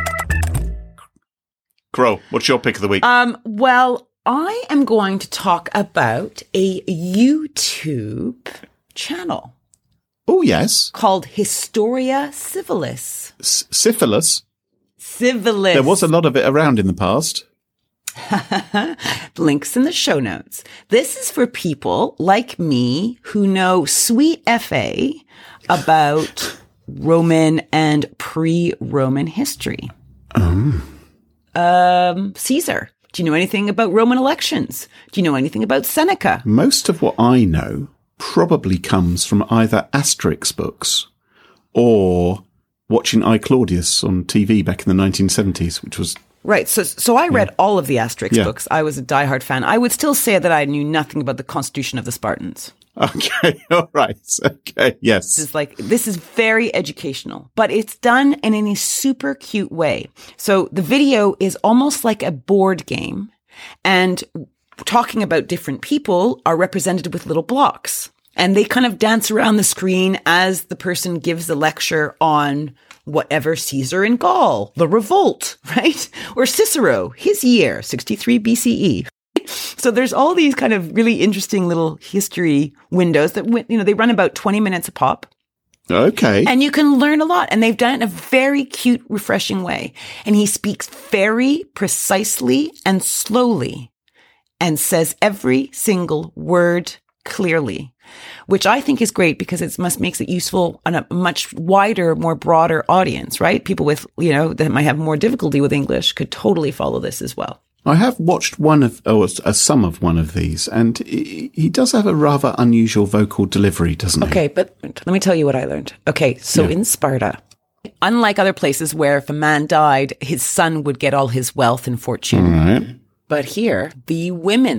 Crow, what's your pick of the week? Well, I am going to talk about a YouTube channel. Oh, yes. Called Historia Civilis. Syphilis? Civilis. There was a lot of it around in the past. Links in the show notes. This is for people like me who know sweet FA about Roman and pre-Roman history. Caesar. Do you know anything about Roman elections? Do you know anything about Seneca? Most of what I know probably comes from either Asterix books or watching I, Claudius on TV back in the 1970s, which was... Right. So I read all of the Asterix books. I was a diehard fan. I would still say that I knew nothing about the constitution of the Spartans. Okay. All right. Okay. Yes. This is very educational, but it's done in a super cute way. So the video is almost like a board game, and talking about different people are represented with little blocks, and they kind of dance around the screen as the person gives the lecture on whatever Caesar in Gaul, the revolt, right? Or Cicero, his year, 63 BCE. So there's all these kind of really interesting little history windows that, they run about 20 minutes a pop. Okay. And you can learn a lot. And they've done it in a very cute, refreshing way. And he speaks very precisely and slowly and says every single word clearly, which I think is great because it makes it useful on a much wider, more broader audience, right? People with, that might have more difficulty with English could totally follow this as well. I have watched some of one of these, and he does have a rather unusual vocal delivery, doesn't he? Okay, but let me tell you what I learned. Okay, so in Sparta, unlike other places where if a man died, his son would get all his wealth and fortune. All right. But here, the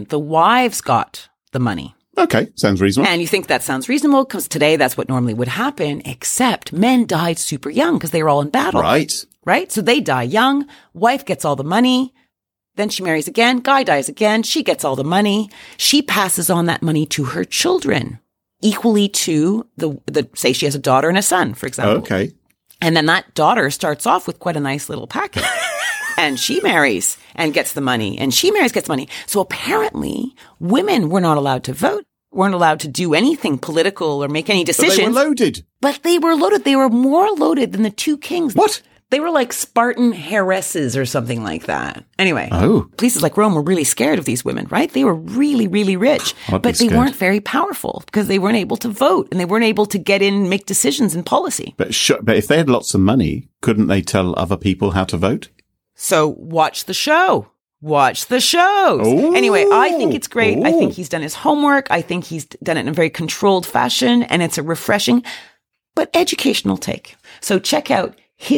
wives got the money. Okay, sounds reasonable. And you think that sounds reasonable because today that's what normally would happen, except men died super young because they were all in battle. Right. Right? So they die young, wife gets all the money. Then she marries again, guy dies again, she gets all the money. She passes on that money to her children, equally to say she has a daughter and a son, for example. Okay. And then that daughter starts off with quite a nice little package. And she marries and gets the money, and she marries, gets money. So apparently women were not allowed to vote, weren't allowed to do anything political or make any decisions. But they were loaded. But they were loaded. They were more loaded than the two kings. What? They were like Spartan heiresses or something like that. Anyway, places like Rome were really scared of these women, right? They were really, really rich, but they weren't very powerful because they weren't able to vote and they weren't able to get in and make decisions in policy. But if they had lots of money, couldn't they tell other people how to vote? So watch the show. Watch the shows. Ooh. Anyway, I think it's great. Ooh. I think he's done his homework. I think he's done it in a very controlled fashion, and it's a refreshing but educational take. So check out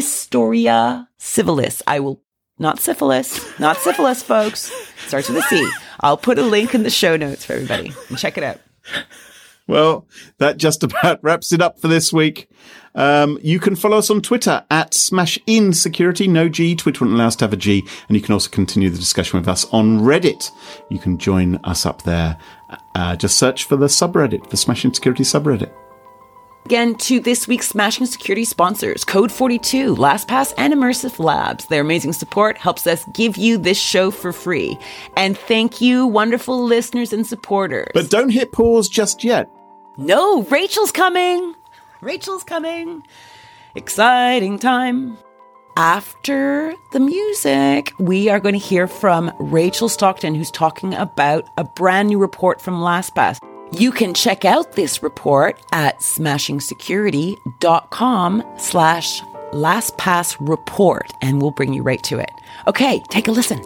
Historia Civilis. Not syphilis, folks. Starts with a C. I'll put a link in the show notes for everybody and check it out. Well, that just about wraps it up for this week. You can follow us on Twitter at SmashInSecurity, no G. Twitter won't allow us to have a G. And you can also continue the discussion with us on Reddit. You can join us up there. Just search for the subreddit, the Smashing Security subreddit. Again, to this week's Smashing Security sponsors, Code 42, LastPass, and Immersive Labs. Their amazing support helps us give you this show for free. And thank you, wonderful listeners and supporters. But don't hit pause just yet. No, Rachel's coming. Rachel's coming. Exciting time. After the music, we are going to hear from Rachel Stockton, who's talking about a brand new report from LastPass. You can check out this report at smashingsecurity.com/LastPassReport, and we'll bring you right to it. Okay, take a listen.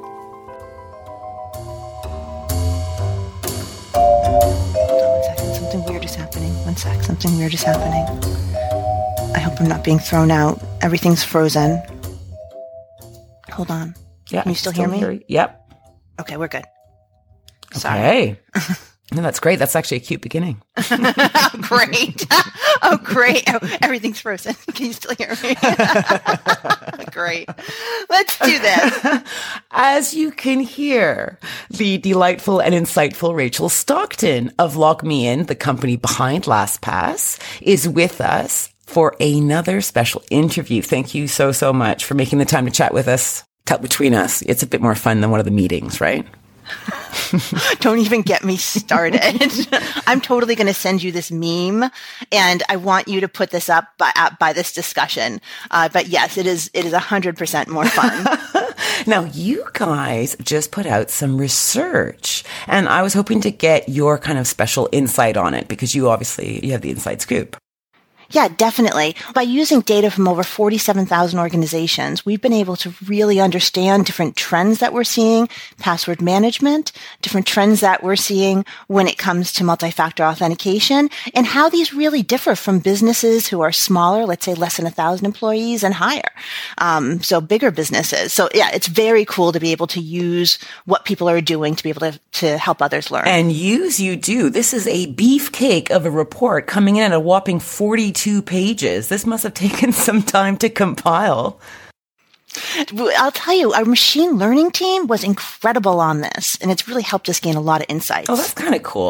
Something weird is happening. One sec, something weird is happening. I hope I'm not being thrown out. Everything's frozen. Hold on. Yeah, can you still hear me? Yep. Okay, we're good. Sorry. Okay. No, that's great. That's actually a cute beginning. Oh, great. Oh, great. Oh, everything's frozen. Can you still hear me? Great. Let's do this. As you can hear, the delightful and insightful Rachel Stockton of LogMeIn, the company behind LastPass, is with us for another special interview. Thank you so, so much for making the time to chat with us. Between us, it's a bit more fun than one of the meetings, right? Don't even get me started. I'm totally going to send you this meme, and I want you to put this up by this discussion. But yes, it is 100% more fun. Now, you guys just put out some research, and I was hoping to get your kind of special insight on it because you have the inside scoop. Yeah, definitely. By using data from over 47,000 organizations, we've been able to really understand different trends that we're seeing, password management, different trends that we're seeing when it comes to multi-factor authentication, and how these really differ from businesses who are smaller, let's say less than 1,000 employees and higher. So bigger businesses. So yeah, it's very cool to be able to use what people are doing to be able to help others learn. And use you do. This is a beefcake of a report coming in at a whopping 42 pages. This must have taken some time to compile. I'll tell you, our machine learning team was incredible on this, and it's really helped us gain a lot of insights. Oh, that's kind of cool.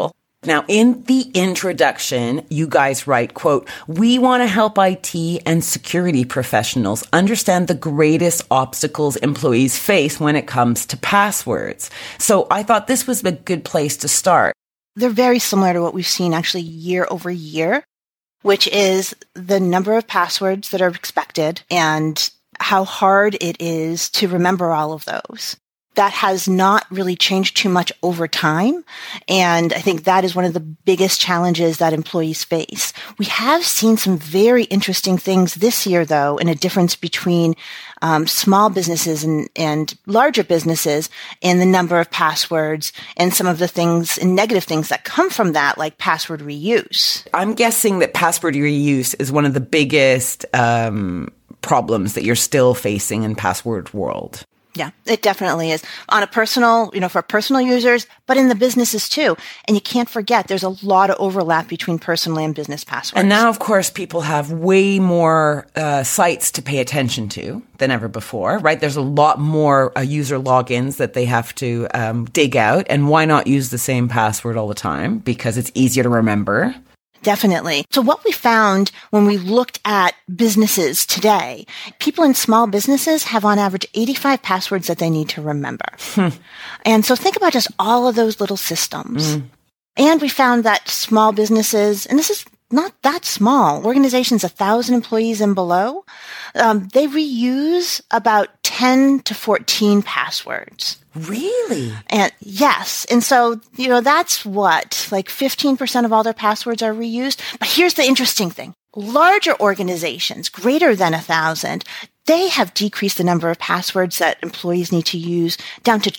Now, in the introduction, you guys write, quote, "We want to help IT and security professionals understand the greatest obstacles employees face when it comes to passwords." So I thought this was a good place to start. They're very similar to what we've seen actually year over year, which is the number of passwords that are expected and how hard it is to remember all of those. That has not really changed too much over time. And I think that is one of the biggest challenges that employees face. We have seen some very interesting things this year, though, in a difference between small businesses and larger businesses in the number of passwords and some of the things and negative things that come from that, like password reuse. I'm guessing that password reuse is one of the biggest problems that you're still facing in password world. Yeah, it definitely is. On a personal, for personal users, but in the businesses too. And you can't forget, there's a lot of overlap between personal and business passwords. And now, of course, people have way more sites to pay attention to than ever before, right? There's a lot more user logins that they have to dig out. And why not use the same password all the time? Because it's easier to remember. Definitely. So what we found when we looked at businesses today, people in small businesses have on average 85 passwords that they need to remember. And so think about just all of those little systems. And we found that small businesses, and this is not that small, organizations 1,000 employees and below, they reuse about 10 to 14 passwords. Really? And yes. And so, that's what, like 15% of all their passwords are reused. But here's the interesting thing. Larger organizations, greater than 1,000, they have decreased the number of passwords that employees need to use down to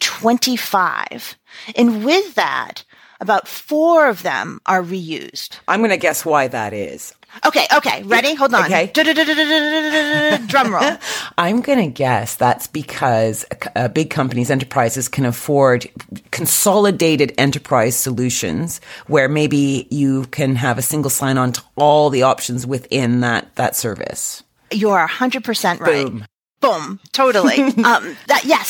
25. And with that, about 4 of them are reused. I'm going to guess why that is. Okay. Ready? Hold on. Okay. Drum roll. I'm going to guess that's because big companies, enterprises can afford consolidated enterprise solutions where maybe you can have a single sign-on to all the options within that service. You are 100% right. Boom. Totally. Yes,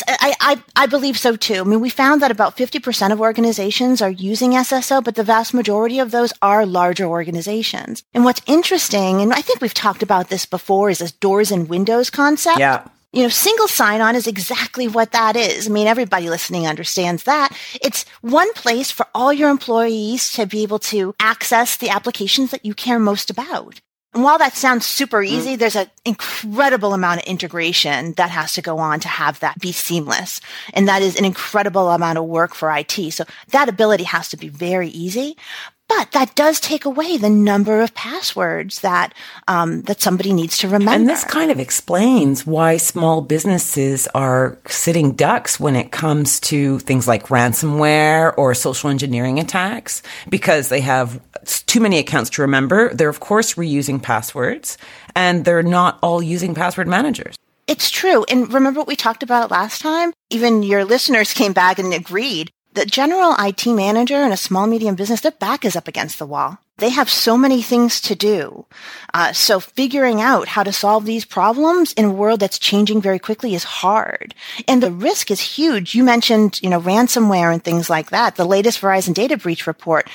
I believe so too. I mean, we found that about 50% of organizations are using SSO, but the vast majority of those are larger organizations. And what's interesting, and I think we've talked about this before, is this doors and windows concept. Yeah. Single sign-on is exactly what that is. I mean, everybody listening understands that. It's one place for all your employees to be able to access the applications that you care most about. And while that sounds super easy, there's an incredible amount of integration that has to go on to have that be seamless. And that is an incredible amount of work for IT. So that ability has to be very easy. But that does take away the number of passwords that somebody needs to remember. And this kind of explains why small businesses are sitting ducks when it comes to things like ransomware or social engineering attacks, because they have too many accounts to remember. They're, of course, reusing passwords, and they're not all using password managers. It's true. And remember what we talked about last time? Even your listeners came back and agreed. The general IT manager in a small, medium business, their back is up against the wall. They have so many things to do. So figuring out how to solve these problems in a world that's changing very quickly is hard. And the risk is huge. You mentioned, ransomware and things like that. The latest Verizon data breach report,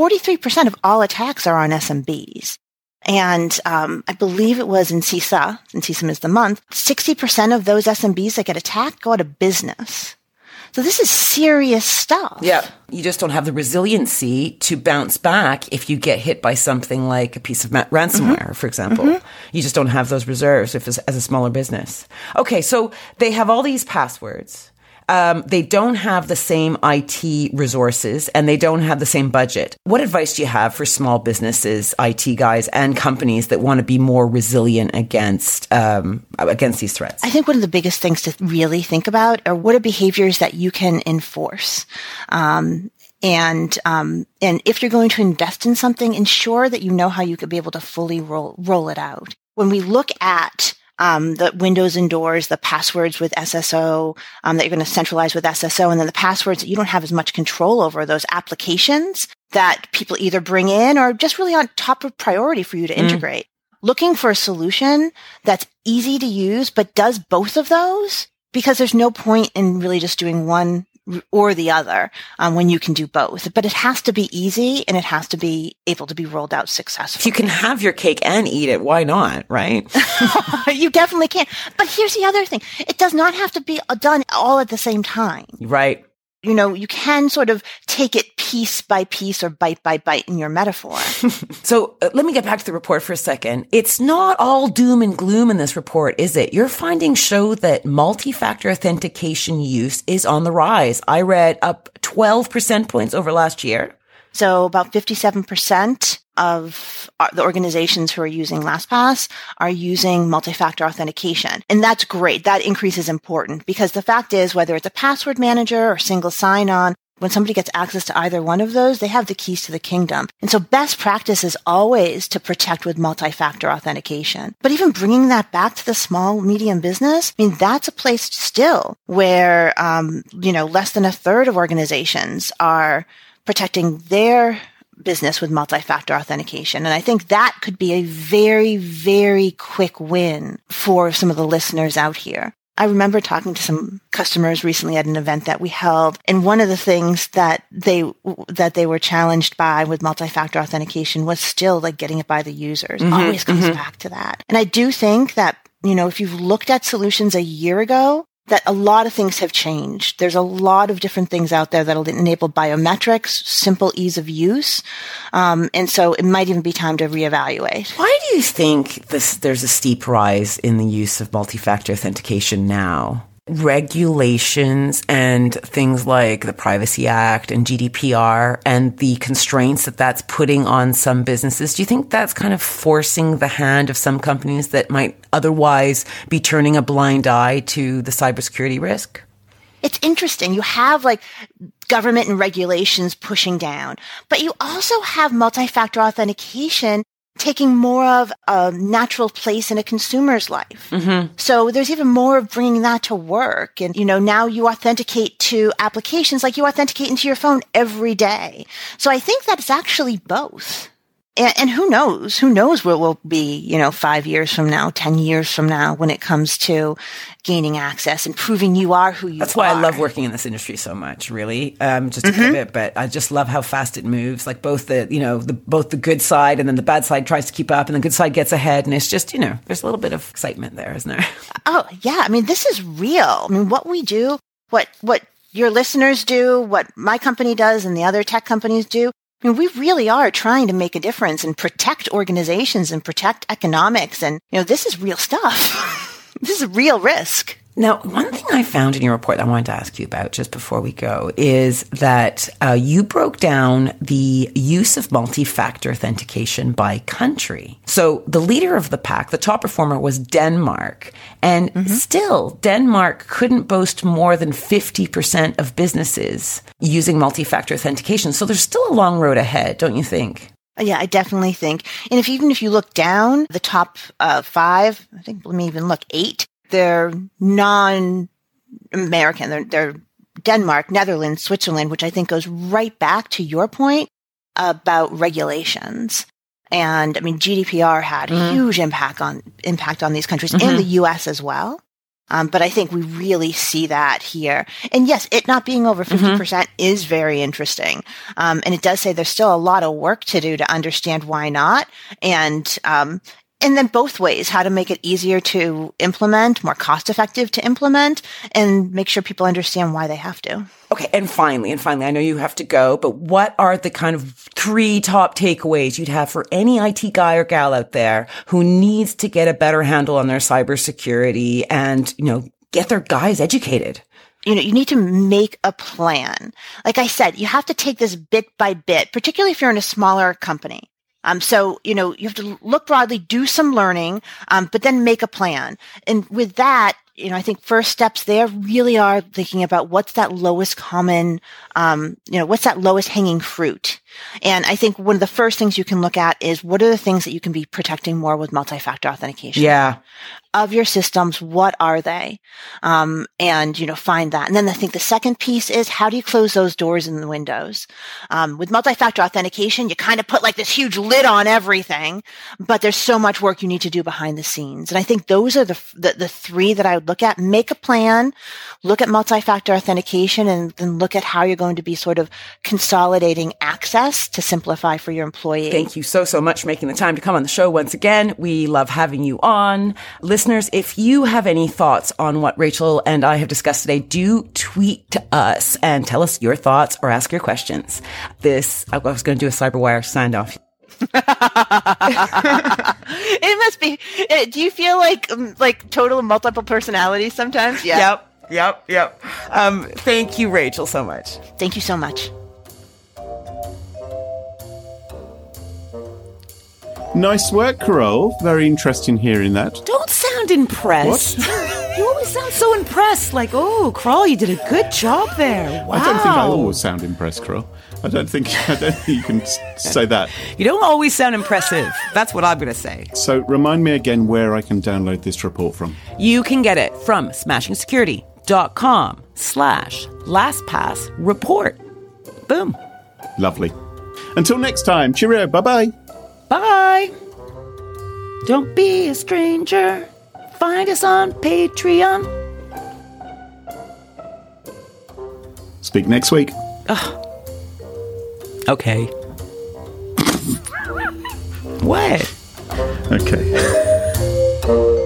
43% of all attacks are on SMBs. And I believe it was in CISA, and CISA is the month, 60% of those SMBs that get attacked go out of business. So this is serious stuff. Yeah. You just don't have the resiliency to bounce back if you get hit by something like a piece of ransomware, for example. You just don't have those reserves as a smaller business. Okay, so they have all these passwords. They don't have the same IT resources, and they don't have the same budget. What advice do you have for small businesses, IT guys, and companies that want to be more resilient against these threats? I think one of the biggest things to really think about are what are behaviors that you can enforce. And if you're going to invest in something, ensure that you know how you could be able to fully roll it out. When we look at the windows and doors, the passwords with SSO, that you're going to centralize with SSO, and then the passwords that you don't have as much control over, those applications that people either bring in or just really on top of priority for you to integrate. Looking for a solution that's easy to use, but does both of those, because there's no point in really just doing one or the other when you can do both. But it has to be easy and it has to be able to be rolled out successfully. If you can have your cake and eat it, why not, right? You definitely can. But here's the other thing. It does not have to be done all at the same time. Right. You can sort of take it piece by piece or bite by bite in your metaphor. So let me get back to the report for a second. It's not all doom and gloom in this report, is it? Your findings show that multi-factor authentication use is on the rise. I read up 12 percent points over last year. So about 57% of the organizations who are using LastPass are using multi-factor authentication. And that's great. That increase is important because the fact is, whether it's a password manager or single sign-on, when somebody gets access to either one of those, they have the keys to the kingdom. And so best practice is always to protect with multi-factor authentication. But even bringing that back to the small, medium business, I mean, that's a place still where, less than a third of organizations are protecting their business with multi-factor authentication. And I think that could be a very, very quick win for some of the listeners out here. I remember talking to some customers recently at an event that we held, and one of the things that they were challenged by with multi-factor authentication was still like getting it by the users. Always comes back to that. And I do think that, if you've looked at solutions a year ago, that a lot of things have changed. There's a lot of different things out there that'll enable biometrics, simple ease of use. And so it might even be time to reevaluate. Why do you think there's a steep rise in the use of multi-factor authentication now? Regulations and things like the Privacy Act and GDPR and the constraints that that's putting on some businesses. Do you think that's kind of forcing the hand of some companies that might otherwise be turning a blind eye to the cybersecurity risk? It's interesting. You have like government and regulations pushing down, but you also have multi-factor authentication taking more of a natural place in a consumer's life. Mm-hmm. So there's even more of bringing that to work. And, now you authenticate to applications like you authenticate into your phone every day. So I think that it's actually both. And who knows where we'll be, 5 years from now, 10 years from now when it comes to gaining access and proving you are who you are. That's why I love working in this industry so much, really. Just to pivot, but I just love how fast it moves. Like both both the good side and then the bad side tries to keep up and the good side gets ahead. And it's just, there's a little bit of excitement there, isn't there? Oh, yeah. I mean, this is real. I mean, what we do, what your listeners do, what my company does and the other tech companies do, I mean, we really are trying to make a difference and protect organizations and protect economics. And, this is real stuff. This is a real risk. Now, one thing I found in your report that I wanted to ask you about just before we go is that you broke down the use of multi-factor authentication by country. So the leader of the pack, the top performer, was Denmark. And still, Denmark couldn't boast more than 50% of businesses using multi-factor authentication. So there's still a long road ahead, don't you think? Yeah, I definitely think. And even if you look down, the top 5, I think, let me even look, 8, they're non-American. They're Denmark, Netherlands, Switzerland, which I think goes right back to your point about regulations. And I mean, GDPR had a huge impact on these countries and the US as well. But I think we really see that here. And yes, it not being over 50% is very interesting. And it does say there's still a lot of work to do to understand why not. And then both ways, how to make it easier to implement, more cost effective to implement, and make sure people understand why they have to. Okay. And finally, I know you have to go, but what are the kind of 3 top takeaways you'd have for any IT guy or gal out there who needs to get a better handle on their cybersecurity and, get their guys educated? You need to make a plan. Like I said, you have to take this bit by bit, particularly if you're in a smaller company. So, you have to look broadly, do some learning, but then make a plan. And with that, I think first steps there really are thinking about what's that lowest common, what's that lowest hanging fruit. And I think one of the first things you can look at is what are the things that you can be protecting more with multi-factor authentication. Yeah. of your systems, what are they? And, find that. And then I think the second piece is, how do you close those doors and the windows? With multi-factor authentication, you kind of put like this huge lid on everything, but there's so much work you need to do behind the scenes. And I think those are the three that I would look at. Make a plan, look at multi-factor authentication, and then look at how you're going to be sort of consolidating access to simplify for your employees. Thank you so much for making the time to come on the show once again. We love having you on. Listeners, if you have any thoughts on what Rachel and I have discussed today, do tweet to us and tell us your thoughts or ask your questions. I was going to do a Cyberwire sign off. It must be. Do you feel like total multiple personalities sometimes? Yeah. Yep. Thank you, Rachel, so much. Thank you so much. Nice work, Carole. Very interesting hearing that. Don't sound impressed. What? You always sound so impressed. Like, oh, Carole, you did a good job there. Wow. I don't think I always sound impressed, Carole. I don't think you can say that. You don't always sound impressive. That's what I'm going to say. So remind me again where I can download this report from. You can get it from smashingsecurity.com/LastPassReport. Boom. Lovely. Until next time, cheerio. Bye-bye. Bye. Don't be a stranger. Find us on Patreon. Speak next week. Okay. What? Okay.